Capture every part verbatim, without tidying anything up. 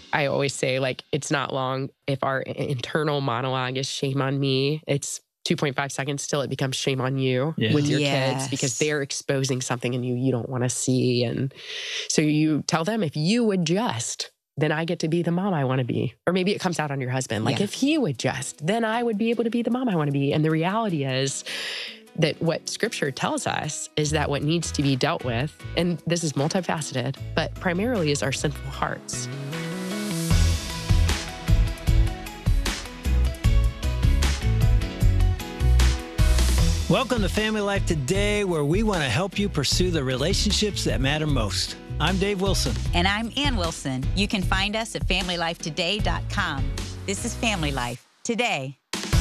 I always say, like, it's not long. If our internal monologue is shame on me, it's two point five seconds till it becomes shame on you Yeah. with your Yes. kids because they're exposing something in you you don't want to see. And so you tell them, if you would just, then I get to be the mom I want to be. Or maybe it comes out on your husband. Like, Yeah. if he would just, then I would be able to be the mom I want to be. And the reality is that what scripture tells us is that what needs to be dealt with, and this is multifaceted, but primarily is our sinful hearts. Welcome to Family Life Today, where we want to help you pursue the relationships that matter most. I'm Dave Wilson. And I'm Ann Wilson. You can find us at family life today dot com. This is Family Life Today.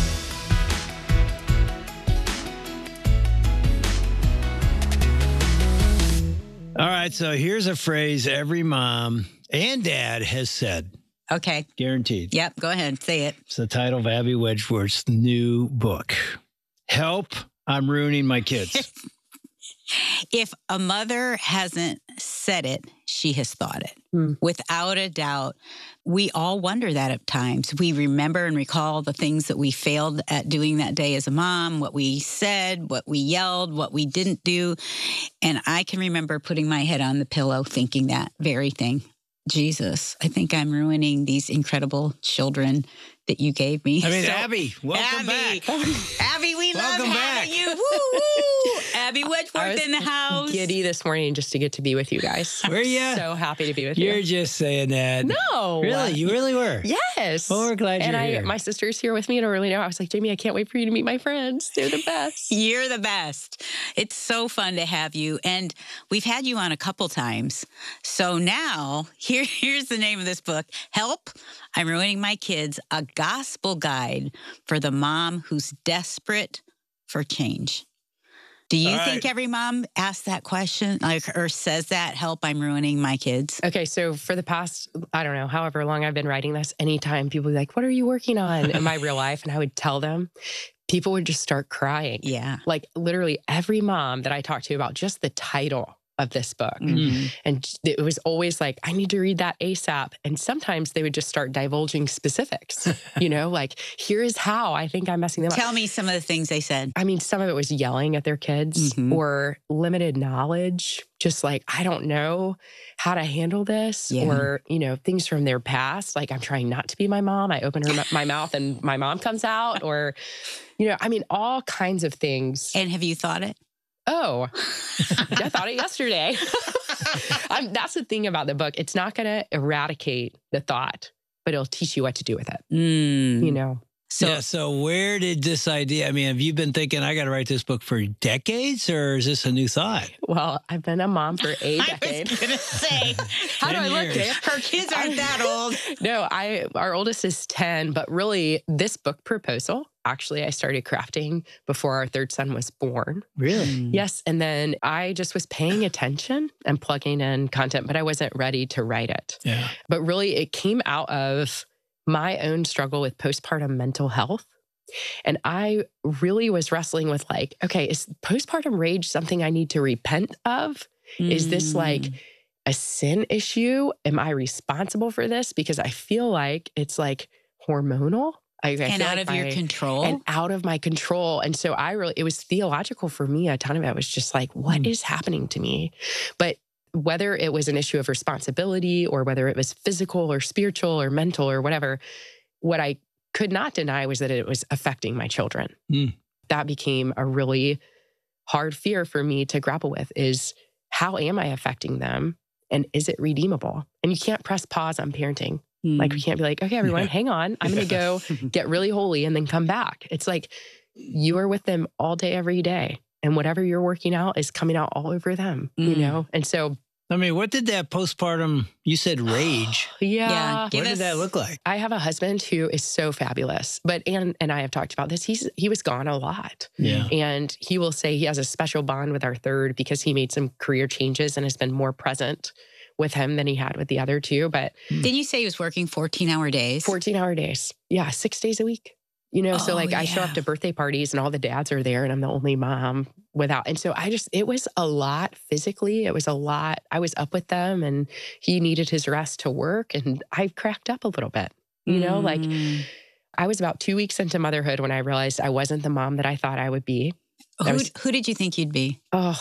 All right, so here's a phrase every mom and dad has said. Okay. Guaranteed. Yep, go ahead. Say it. It's the title of Abby Wedgeworth's new book. Help, I'm ruining my kids. If a mother hasn't said it, she has thought it. Mm. Without a doubt, we all wonder that at times. We remember and recall the things that we failed at doing that day as a mom, what we said, what we yelled, what we didn't do. And I can remember putting my head on the pillow thinking that very thing. Jesus, I think I'm ruining these incredible children that you gave me. I mean, So, Abby, welcome Abby, back. Abby, we Welcome love back. having you. Woo, woo. Abby I Wedgeworth was in the house. giddy this morning just to get to be with you guys. Were ya? So happy to be with You're you. just saying that. No. Really? You really were? Yes. Well, we're glad and you're I, here. my sister's here with me and early now. I was like, Jamie, I can't wait for you to meet my friends. They're the best. You're the best. It's so fun to have you. And we've had you on a couple times. So now, here, here's the name of this book, Help, I'm Ruining My Kids, a gospel guide for the mom who's desperate for change. Do you All think right. every mom asks that question, like, or says that, help, I'm ruining my kids? Okay, so for the past, I don't know, however long I've been writing this, anytime people would be like, what are you working on in my real life? And I would tell them, people would just start crying. Yeah. Like literally every mom that I talked to about just the title of this book. Mhm. And it was always like, I need to read that ASAP. And sometimes they would just start divulging specifics, you know, like, here is how I think I'm messing them up. Tell me some of the things they said. I mean, some of it was yelling at their kids Mhm. or limited knowledge, just like, I don't know how to handle this, Yeah. or, you know, things from their past. Like, I'm trying not to be my mom. I open her my mouth and my mom comes out, or, you know, I mean, all kinds of things. And have you thought it? Oh, I thought it yesterday. I'm, that's the thing about the book. It's not going to eradicate the thought, but it'll teach you what to do with it. Mm. You know? So yeah, so where did this idea, I mean, have you been thinking, I got to write this book for decades, or is this a new thought? Well, I've been a mom for a I decade. was going to say, How do I ten look, years. Dave? her kids aren't that old. No, I our oldest is ten, but really this book proposal, actually I started crafting before our third son was born. Really? Yes, and then I just was paying attention and plugging in content, but I wasn't ready to write it. Yeah. But really it came out of my own struggle with postpartum mental health. And I really was wrestling with like, okay, is postpartum rage something I need to repent of? Is this like a sin issue? Am I responsible for this? Because I feel like it's like hormonal. I, I and feel out like of your my- control? and out of my control. And so I really, it was theological for me. A ton of it was just like, what is happening to me? But whether it was an issue of responsibility or whether it was physical or spiritual or mental or whatever, what I could not deny was that it was affecting my children. Mm. That became a really hard fear for me to grapple with, is how am I affecting them? And is it redeemable? And you can't press pause on parenting. Mm. Like we can't be like, okay, everyone, Yeah. hang on. I'm going to go get really holy and then come back. It's like you are with them all day, every day. And whatever you're working out is coming out all over them, you Mm. know? And so, I mean, what did that postpartum, you said rage. yeah. Yeah, give what us- did that look like? I have a husband who is so fabulous, but Ann and I have talked about this. He's he was gone a lot. Yeah. And he will say he has a special bond with our third because he made some career changes and has been more present with him than he had with the other two. But Didn't you say he was working fourteen hour days? fourteen hour days. Yeah, six days a week. You know, so Oh, like I show yeah. up to birthday parties and all the dads are there and I'm the only mom without. And so I just, it was a lot physically. It was a lot. I was up with them and he needed his rest to work. And I cracked up a little bit, you know, like Mm. I was about two weeks into motherhood when I realized I wasn't the mom that I thought I would be. I Who, was- who did you think you'd be? Oh,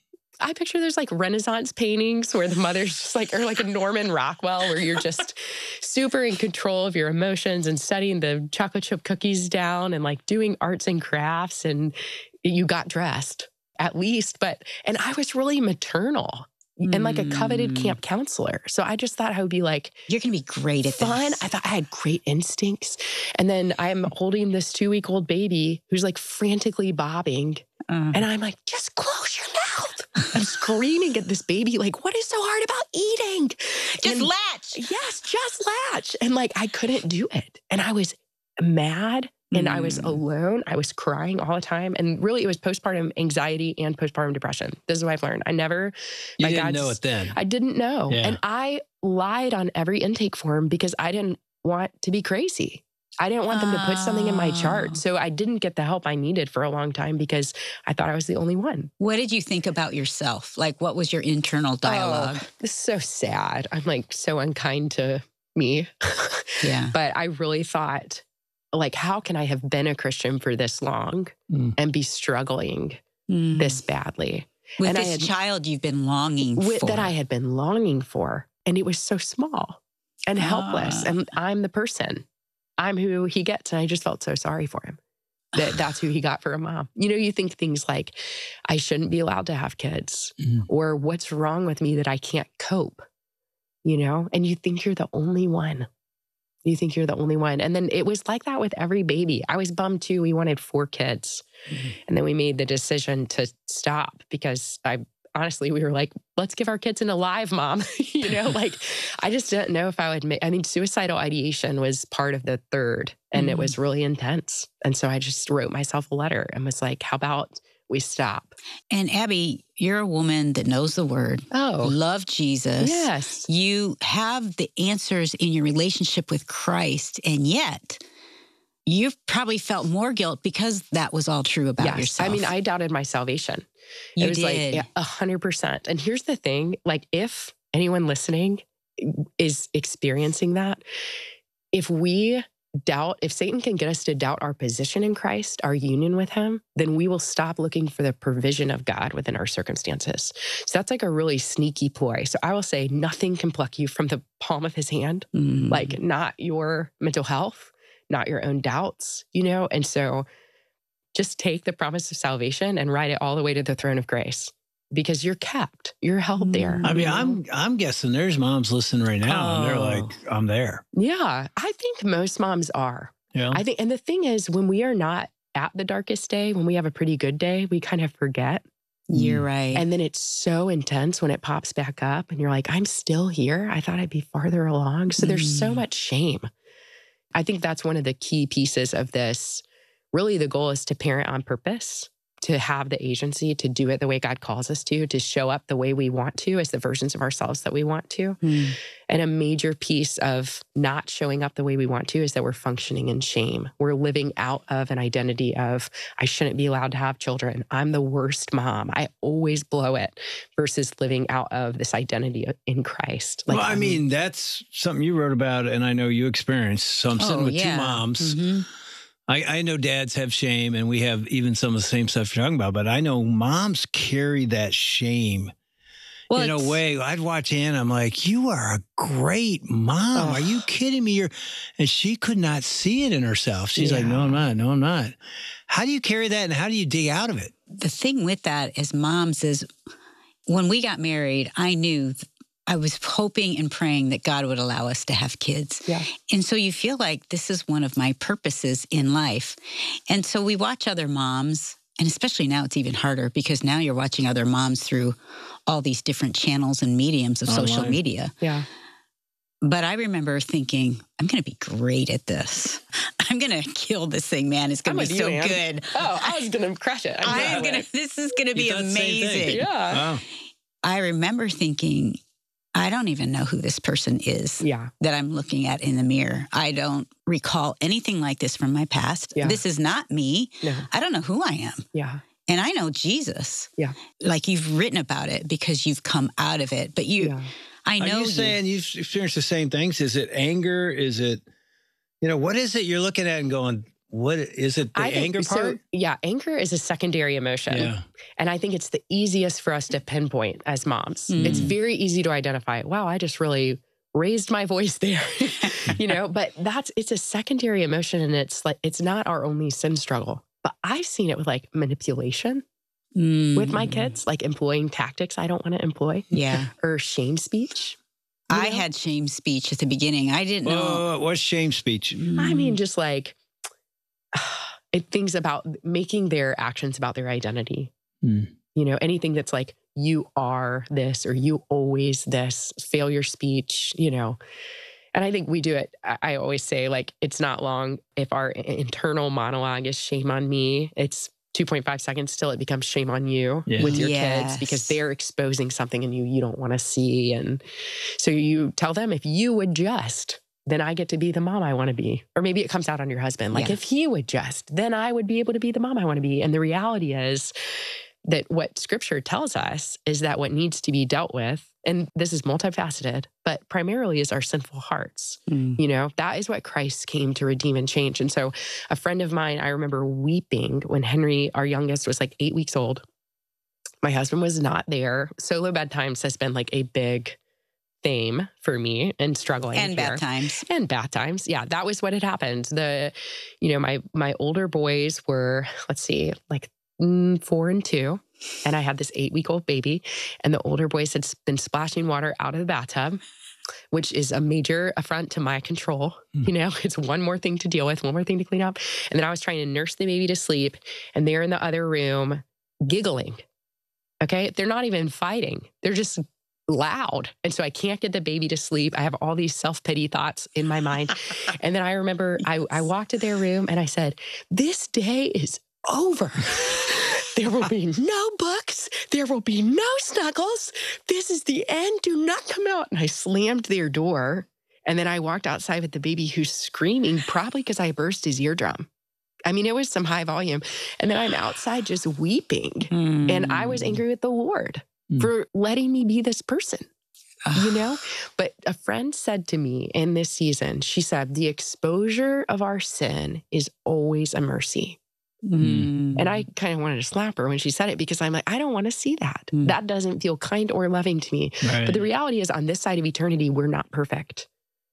I picture there's like Renaissance paintings where the mother's just like, or like a Norman Rockwell, where you're just super in control of your emotions and setting the chocolate chip cookies down and like doing arts and crafts, and you got dressed at least. But, and I was really maternal and like a coveted Mm. camp counselor. So I just thought I would be like You're going to be great at fun. this. I thought I had great instincts. And then I'm holding this two week old baby who's like frantically bobbing. Uh, And I'm like, just close your mouth. I'm screaming at this baby, like, what is so hard about eating? just And- latch. Yes, just latch. And like, I couldn't do it. And I was mad and I was Mm. alone. I was crying all the time. And really, it was postpartum anxiety and postpartum depression. This is what I've learned. I never, You my didn't God's- know it then. I didn't know. Yeah. And I lied on every intake form because I didn't want to be crazy. I didn't want them to put something in my Oh. chart. So I didn't get the help I needed for a long time because I thought I was the only one. What did you think about yourself? Like, what was your internal dialogue? Oh, this is so sad. I'm like so unkind to me. Yeah. But I really thought, like, how can I have been a Christian for this long Mm. and be struggling Mm. this badly? With and I this had- child you've been longing With, for. that I had been longing for. And it was so small and helpless. Ah. And I'm the person. I'm who he gets. And I just felt so sorry for him. That that's who he got for a mom. You know, you think things like, I shouldn't be allowed to have kids, Mhm. or what's wrong with me that I can't cope, you know? And you think you're the only one. You think you're the only one. And then it was like that with every baby. I was bummed too. We wanted four kids. Mhm. And then we made the decision to stop because I honestly, we were like, let's give our kids an alive mom. you know, like I just didn't know if I would make, I mean, suicidal ideation was part of the third and it Mhm. was really intense. And so I just wrote myself a letter and was like, how about we stop? And Abby, you're a woman that knows the word, Oh, love Jesus. yes. You have the answers in your relationship with Christ, and yet you've probably felt more guilt because that was all true about Yes. yourself. I mean, I doubted my salvation. you it was did. like yeah, a hundred percent. And here's the thing, like if anyone listening is experiencing that, if we doubt, if Satan can get us to doubt our position in Christ, our union with him, then we will stop looking for the provision of God within our circumstances. So that's like a really sneaky ploy. So I will say nothing can pluck you from the palm of his hand, Mm. like not your mental health, not your own doubts, you know? And so just take the promise of salvation and ride it all the way to the throne of grace because you're kept, you're held there. Mm. I mean, you know? I'm I'm guessing there's moms listening right now, and they're Oh. like, I'm there. Yeah, I think most moms are. You know? I think, and the thing is, when we are not at the darkest day, when we have a pretty good day, we kind of forget. You're right. And then it's so intense when it pops back up and you're like, I'm still here. I thought I'd be farther along. So there's so Mm. much shame. I think that's one of the key pieces of this. Really, the goal is to parent on purpose, to have the agency to do it the way God calls us to, to show up the way we want to as the versions of ourselves that we want to. Mm. And a major piece of not showing up the way we want to is that we're functioning in shame. We're living out of an identity of, I shouldn't be allowed to have children. I'm the worst mom. I always blow it, versus living out of this identity in Christ. well, I I'm- mean, that's something you wrote about, and I know you experienced. So I'm sitting Oh, with yeah. two moms. Mhm. I, I know dads have shame, and we have even some of the same stuff you're talking about, but I know moms carry that shame Well, in a it's- way. I'd watch Anna, I'm like, you are a great mom. Oh. Are you kidding me? You're, and she could not see it in herself. She's like, Yeah. no, I'm not. No, I'm not. How do you carry that, and how do you dig out of it? The thing with that as moms is when we got married, I knew th- I was hoping and praying that God would allow us to have kids. Yeah. And so you feel like this is one of my purposes in life. And so we watch other moms, and especially now it's even harder because now you're watching other moms through all these different channels and mediums of social Online. media. Yeah. But I remember thinking, I'm going to be great at this. I'm going to kill this thing, man. It's going I'm to with be so you, Ann. good. Oh, I was going to crush it. I I'm know gonna. it. This is gonna be You thought the same thing. amazing. Yeah. Wow. I remember thinking, I don't even know who this person is Yeah. that I'm looking at in the mirror. I don't recall anything like this from my past. Yeah. This is not me. No. I don't know who I am. Yeah. And I know Jesus. Yeah. Like you've written about it because you've come out of it. But you, Yeah. I know Are you saying you've experienced the same things? Is it anger? Is it, you know, what is it you're looking at and going, what is it, the I think, anger part? So, yeah, anger is a secondary emotion. Yeah. And I think it's the easiest for us to pinpoint as moms. Mm. It's very easy to identify, wow, I just really raised my voice there, you know, but that's, it's a secondary emotion and it's like, it's not our only sin struggle, but I've seen it with like manipulation Mm. with my kids, like employing tactics I don't want to employ. Yeah. Or shame speech. you I know? had shame speech at the beginning. I didn't know. Oh, what's shame speech? I mean, just like it things about making their actions about their identity. Mm. You know, anything that's like, you are this or you always this, failure speech, you know. And I think we do it. I I always say, like, it's not long. If our i- internal monologue is shame on me, it's two point five seconds till it becomes shame on you Yeah. with your Yes. kids because they're exposing something in you you don't want to see. And so you tell them, if you would just, then I get to be the mom I want to be. Or maybe it comes out on your husband. Like, Yeah. if he would just, then I would be able to be the mom I want to be. And the reality is that what scripture tells us is that what needs to be dealt with, and this is multifaceted, but primarily is our sinful hearts. Mm. You know, that is what Christ came to redeem and change. And so a friend of mine, I remember weeping when Henry, our youngest, was like eight weeks old. My husband was not there. Solo bedtimes has been like a big theme for me and struggling And here. bad times. And bath times. Yeah, that was what had happened. The, you know, my my older boys were, let's see, like mm, four and two. And I had this eight week old baby. And the older boys had s- been splashing water out of the bathtub, which is a major affront to my control. Mm. You know, it's one more thing to deal with, one more thing to clean up. And then I was trying to nurse the baby to sleep. And they're in the other room giggling. Okay. They're not even fighting. They're just loud. And so I can't get the baby to sleep. I have all these self-pity thoughts in my mind. And then I remember I, I walked to their room and I said, this day is over. There will be no books. There will be no snuggles. This is the end. Do not come out. And I slammed their door. And then I walked outside with the baby who's screaming, probably because I burst his eardrum. I mean, it was some high volume. And then I'm outside just weeping. Mm. And I was angry with the Lord Mm. for letting me be this person, Ugh. you know? But a friend said to me in this season, she said, the exposure of our sin is always a mercy. Mm. And I kind of wanted to slap her when she said it because I'm like, I don't want to see that. Mm. That doesn't feel kind or loving to me. Right. But the reality is, on this side of eternity, we're not perfect.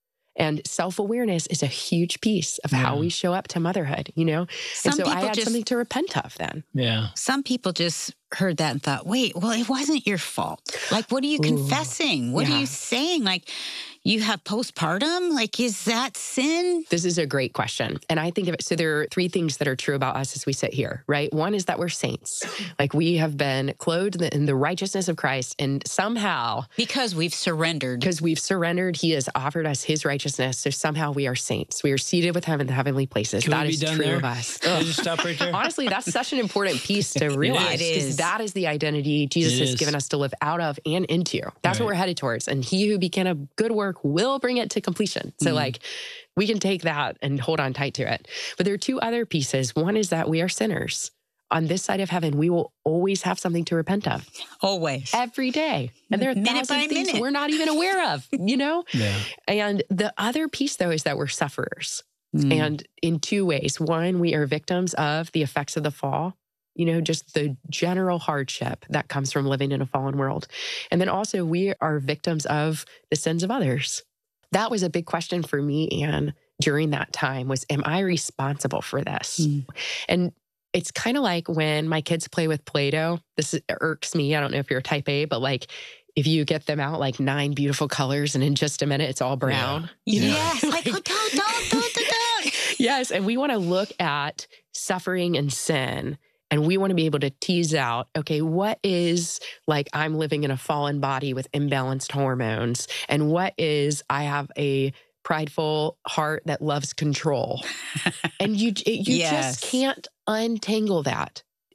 And self-awareness is a huge piece of how Yeah. we show up to motherhood, you know? Some and so I people had just something to repent of then. yeah. some people just heard that and thought, wait, well, it wasn't your fault. Like, what are you Ooh. confessing? What are Yeah. you saying? Like, you have postpartum? Like, is that sin? This is a great question. And I think of it, so there are three things that are true about us as we sit here, right? One is that we're saints. Like, we have been clothed in the, in the righteousness of Christ, and somehow, Because we've surrendered. because we've surrendered, he has offered us his righteousness. So somehow we are saints. We are seated with him in the heavenly places. Can That we be is done true there? of us. Can we just stop right there? Honestly, that's such an important piece to realize It because is. that is the identity Jesus It has is. given us to live out of and into. That's Right. what we're headed towards. And he who began a good work will bring it to completion. So, Mhm. like, we can take that and hold on tight to it. But there are two other pieces. One is that we are sinners. On this side of heaven, we will always have something to repent of Always. every day. And there are Minute thousands by of things minute. we're not even aware of, you know? Yeah. And the other piece, though, is that we're sufferers. Mm. And in two ways. One, we are victims of the effects of the fall, you know, just the general hardship that comes from living in a fallen world. And then also, we are victims of the sins of others. That was a big question for me, Anne, during that time was, am I responsible for this? Mm. And it's kind of like when my kids play with Play-Doh. This is- irks me. I don't know if you're a type A, but like, if you get them out like nine beautiful colors and in just a minute, it's all brown. you know? Yes. Like, oh, don't, don't, don't, don't, don't. Yes. And we want to look at suffering and sin. And we want to be able to tease out, okay, what is like I'm living in a fallen body with imbalanced hormones? And what is I have a prideful heart that loves control? And you, you Yes. just can't untangle that.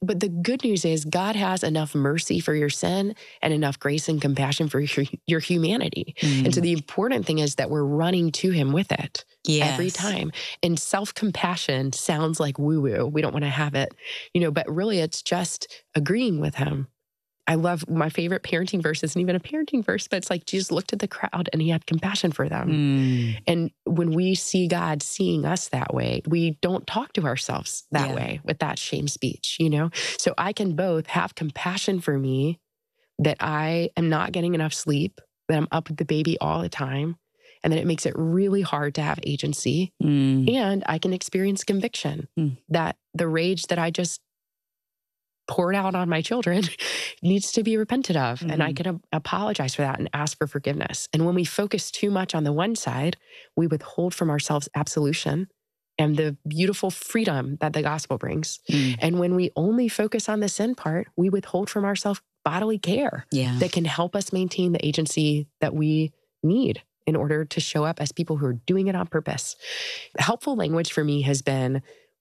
but the good news is God has enough mercy for your sin and enough grace and compassion for your, your humanity. Mm. And so the important thing is that we're running to him with it yes. every time. And self-compassion sounds like woo-woo. We don't want to have it, you know, but really it's just agreeing with him. I love my favorite parenting verse isn't even a parenting verse, but it's like Jesus looked at the crowd and he had compassion for them. Mm. And when we see God seeing us that way, we don't talk to ourselves that yeah. way with that shame speech, you know? So I can both have compassion for me that I am not getting enough sleep, that I'm up with the baby all the time, and that it makes it really hard to have agency. Mm. And I can experience conviction mm. that the rage that I just poured out on my children needs to be repented of. Mm-hmm. And I can a- apologize for that and ask for forgiveness. And when we focus too much on the one side, we withhold from ourselves absolution and the beautiful freedom that the gospel brings. Mm. And when we only focus on the sin part, we withhold from ourselves bodily care yeah. that can help us maintain the agency that we need in order to show up as people who are doing it on purpose. Helpful language for me has been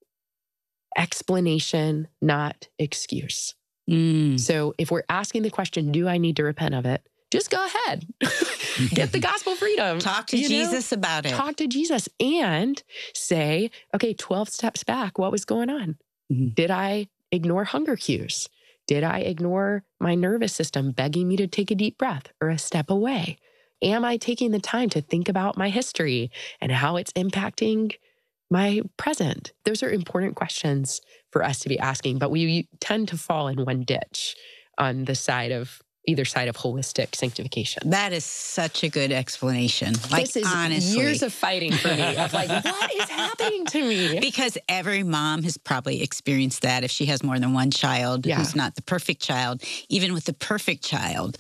explanation, not excuse. Mm. So if we're asking the question, do I need to repent of it? Just go ahead. Get the gospel freedom. Talk to Jesus know? about it. Talk to Jesus and say, okay, twelve steps back. What was going on? Mm-hmm. Did I ignore hunger cues? Did I ignore my nervous system begging me to take a deep breath or a step away? Am I taking the time to think about my history and how it's impacting my present? Those are important questions for us to be asking, but we tend to fall in one ditch on the side of either side of holistic sanctification. That is such a good explanation. Like, this is honestly. years of fighting for me of like, what is happening to me? Because every mom has probably experienced that if she has more than one child yeah. who's not the perfect child. Even with the perfect child,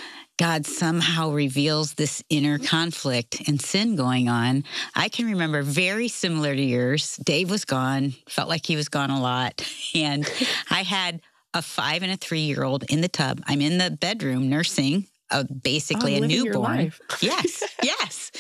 God somehow reveals this inner conflict and sin going on. I can remember very similar to yours. Dave was gone, felt like he was gone a lot. And I had a five and a three-year-old in the tub. I'm in the bedroom nursing a, basically oh, a newborn. Yes, yes.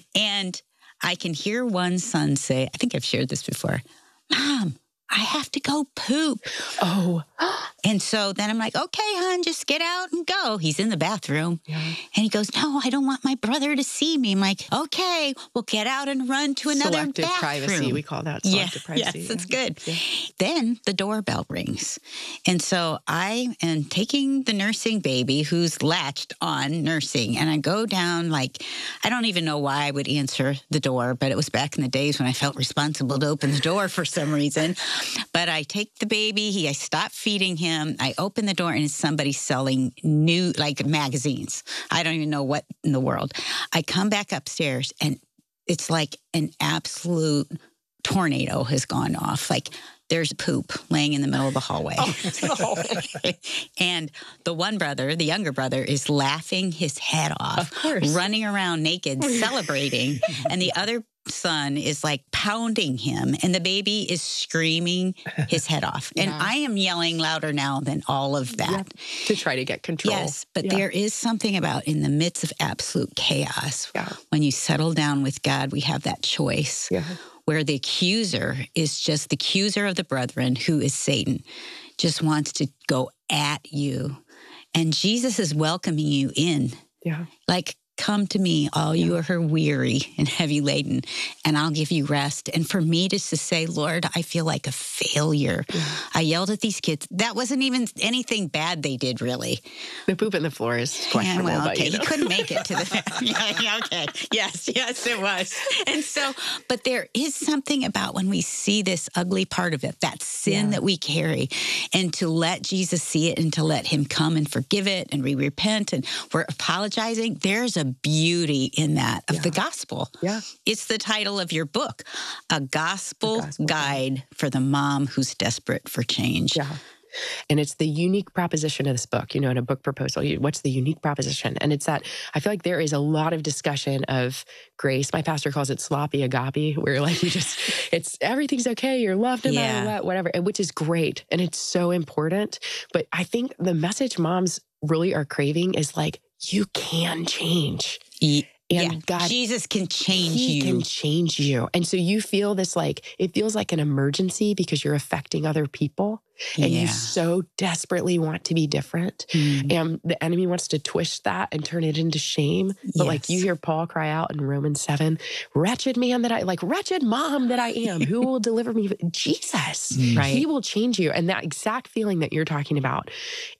And I can hear one son say, I think I've shared this before, Mom, I have to go poop. Oh. And so then I'm like, okay, hon, just get out and go. He's in the bathroom. Yeah. And he goes, no, I don't want my brother to see me. I'm like, okay, well, get out and run to another selective bathroom. privacy. We call that selective yeah, privacy. Yes, that's good. Yeah. Then the doorbell rings. And so I am taking the nursing baby who's latched on nursing. And I go down like, I don't even know why I would answer the door, but it was back in the days when I felt responsible to open the door for some reason. But I take the baby, he, I stop feeding him, I open the door, and it's somebody selling new, like, magazines. I don't even know what in the world. I come back upstairs, and it's like an absolute tornado has gone off. Like, there's poop laying in the middle of the hallway. Oh, it's the hallway. And the one brother, the younger brother, is laughing his head off, of course, running around naked, celebrating. And the other son is like pounding him, and the baby is screaming his head off. Yeah. And I am yelling louder now than all of that. Yeah, to try to get control. Yes, but yeah. there is something about in the midst of absolute chaos, yeah. when you settle down with God, we have that choice. Yeah. Where the accuser is just the accuser of the brethren, who is Satan, just wants to go at you. And Jesus is welcoming you in. Yeah. Like, come to me, all you are who are weary and heavy laden, and I'll give you rest. And for me just to say, Lord, I feel like a failure. Yeah. I yelled at these kids. That wasn't even anything bad they did, really. The poop in the floor is questionable. Yeah, well, okay, but, you know. He couldn't make it to the... yeah, yeah, okay. Yes, yes, it was. And so, but there is something about when we see this ugly part of it, that sin yeah. that we carry, and to let Jesus see it and to let him come and forgive it, and we repent and we're apologizing, there's a beauty in that of yeah. the gospel. Yeah. It's the title of your book, A Gospel, a gospel Guide guide for the Mom Who's Desperate for Change. Yeah. And it's the unique proposition of this book, you know, in a book proposal, what's the unique proposition? And it's that I feel like there is a lot of discussion of grace. My pastor calls it sloppy agape, where like you just, it's everything's okay. You're loved no yeah. matter what, whatever, and which is great. And it's so important. But I think the message moms really are craving is like, you can change. E- And yeah. God, Jesus can change he you. He can change you. And so you feel this like, it feels like an emergency because you're affecting other people. And Yeah. you so desperately want to be different. Mm. And the enemy wants to twist that and turn it into shame. But like you Yes. hear Paul cry out in Romans seven, wretched man that I, like wretched mom that I am, who will deliver me? Jesus, Right. he will change you. And that exact feeling that you're talking about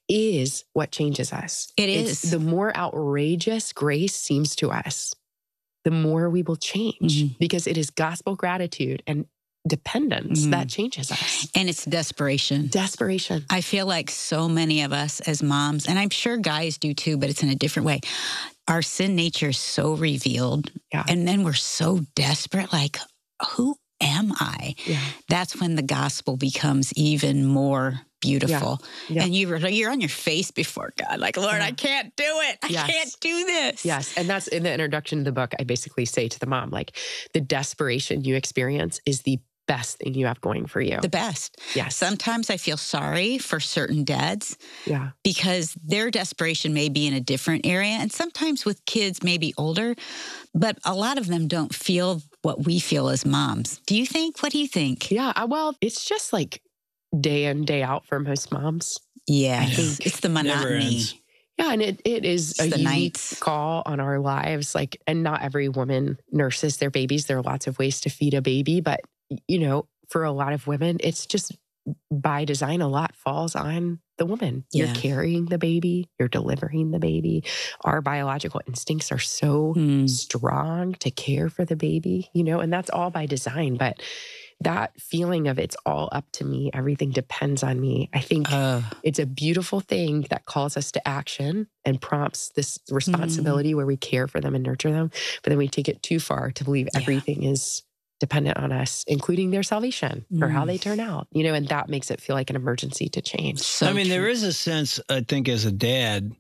is what changes us. It It's is. the more outrageous grace seems to us, the more we will change Mhm. because it is gospel gratitude and dependence Mhm. that changes us. And it's desperation. Desperation. I feel like so many of us as moms, and I'm sure guys do too, but it's in a different way. Our sin nature is so revealed. Yeah. And then we're so desperate, like, who am I? Yeah. That's when the gospel becomes even more beautiful. Yeah. And you, you're on your face before God, like, Lord, Yeah. I can't do it. I Yes. can't do this. Yes. And that's in the introduction to the book. I basically say to the mom, like, the desperation you experience is the best thing you have going for you. The best. Yes. Sometimes I feel sorry for certain dads Yeah. because their desperation may be in a different area. And sometimes with kids, maybe older, but a lot of them don't feel what we feel as moms. Do you think? What do you think? Yeah. I- Well, it's just like day in, day out for most moms. Yeah, I think it's the Never monotony. ends. Yeah, and it, it is It's a the unique nights. call on our lives. Like, and not every woman nurses their babies. There are lots of ways to feed a baby, but you know, for a lot of women, it's just by design, a lot falls on the woman. Yeah. You're carrying the baby, you're delivering the baby. Our biological instincts are so Hmm. strong to care for the baby, you know, and that's all by design. But that feeling of it's all up to me, everything depends on me. I think Uh, it's a beautiful thing that calls us to action and prompts this responsibility where we care for them and nurture them. But then we take it too far to believe Yeah. everything is dependent on us, including their salvation or how Mm. they turn out, you know, and that makes it feel like an emergency to change. so I mean, true. there is a sense, I think, as a dad,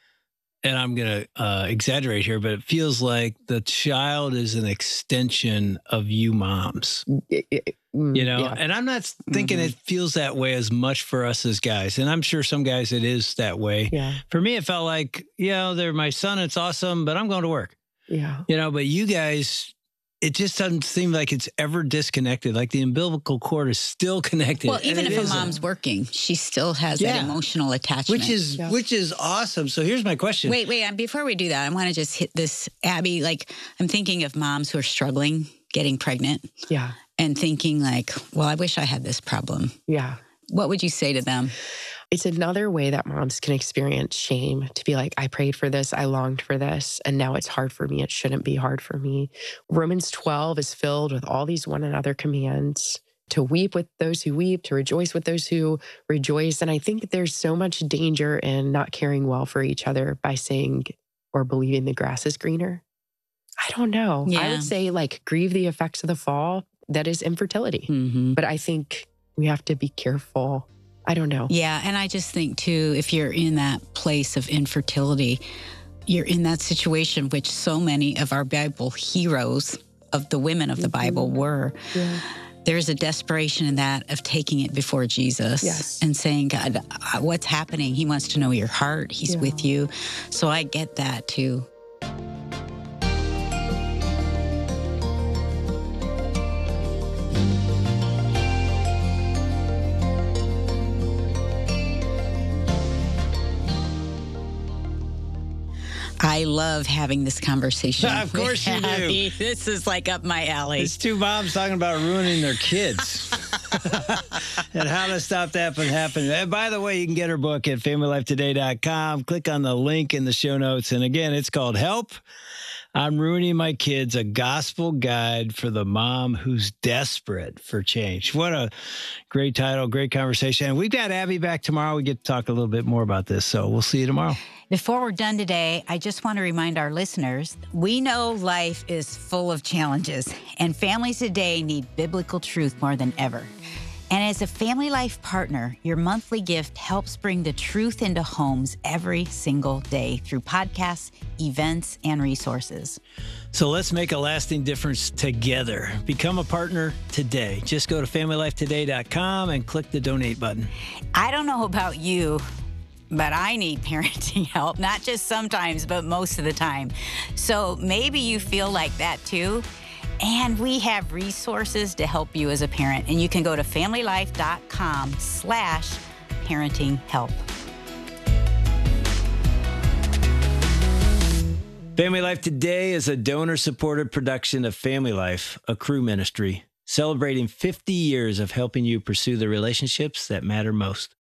and I'm going to uh, exaggerate here, but it feels like the child is an extension of you moms, It- it- mm, you know? yeah. And I'm not thinking Mhm. it feels that way as much for us as guys. And I'm sure some guys it is that way. Yeah. For me, it felt like, you know, they're my son, it's awesome, but I'm going to work, Yeah. you know? But you guys, it just doesn't seem like it's ever disconnected. Like the umbilical cord is still connected. Well, even and if it a isn't. mom's working, she still has Yeah. that emotional attachment. Which is Yeah. which is awesome. So here's my question. Wait, wait. um, Before we do that, I want to just hit this, Abby. Like, I'm thinking of moms who are struggling getting pregnant Yeah. and thinking, like, well, I wish I had this problem. Yeah. What would you say to them? It's another way that moms can experience shame to be like, I prayed for this, I longed for this, and now it's hard for me. It shouldn't be hard for me. Romans twelve is filled with all these one another commands to weep with those who weep, to rejoice with those who rejoice. And I think there's so much danger in not caring well for each other by saying or believing the grass is greener. I don't know. I Yeah. would say like grieve the effects of the fall. That is infertility. Mm-hmm. But I think we have to be careful. I don't know. Yeah. And I just think, too, if you're in that place of infertility, you're in that situation which so many of our Bible heroes, of the women of the Bible, were. Yeah. There's a desperation in that of taking it before Jesus Yes. and saying, God, uh, what's happening? He wants to know your heart. He's Yeah. with you. So I get that, too. I love having this conversation. Of course with you do. Abby. This is like up my alley. It's two moms talking about ruining their kids and how to stop that from happening. And by the way, you can get her book at family life today dot com. Click on the link in the show notes. And again, it's called Help, I'm Ruining My Kids, a gospel guide for the mom who's desperate for change. What a great title, great conversation. And we've got Abby back tomorrow. We get to talk a little bit more about this. So we'll see you tomorrow. Before we're done today, I just want to remind our listeners, we know life is full of challenges, and families today need biblical truth more than ever. And as a Family Life partner, your monthly gift helps bring the truth into homes every single day through podcasts, events, and resources. So let's make a lasting difference together. Become a partner today. Just go to family life today dot com and click the donate button. I don't know about you, but I need parenting help, not just sometimes, but most of the time. So maybe you feel like that too. And we have resources to help you as a parent. And you can go to familylife.com slash parenting help. Family Life Today is a donor-supported production of Family Life, a Cru ministry, celebrating fifty years of helping you pursue the relationships that matter most.